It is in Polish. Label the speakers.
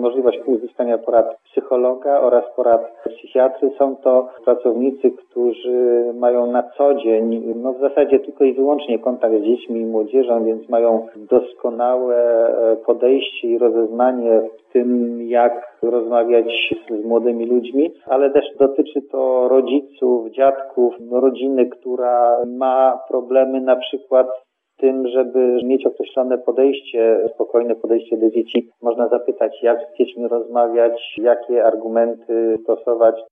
Speaker 1: możliwość uzyskania porad psychologa oraz porad psychiatry. Są to pracownicy, którzy mają na co dzień, w zasadzie tylko i wyłącznie kontakt z dziećmi i młodzieżą, więc mają doskonałe podejście i rozeznanie w tym, jak rozmawiać z młodymi ludźmi, ale też dotyczy to rodziców, dziadków, rodziny, która ma problemy na przykład z tym, żeby mieć określone podejście, spokojne podejście do dzieci. Można zapytać, jak z dziećmi rozmawiać, jakie argumenty stosować.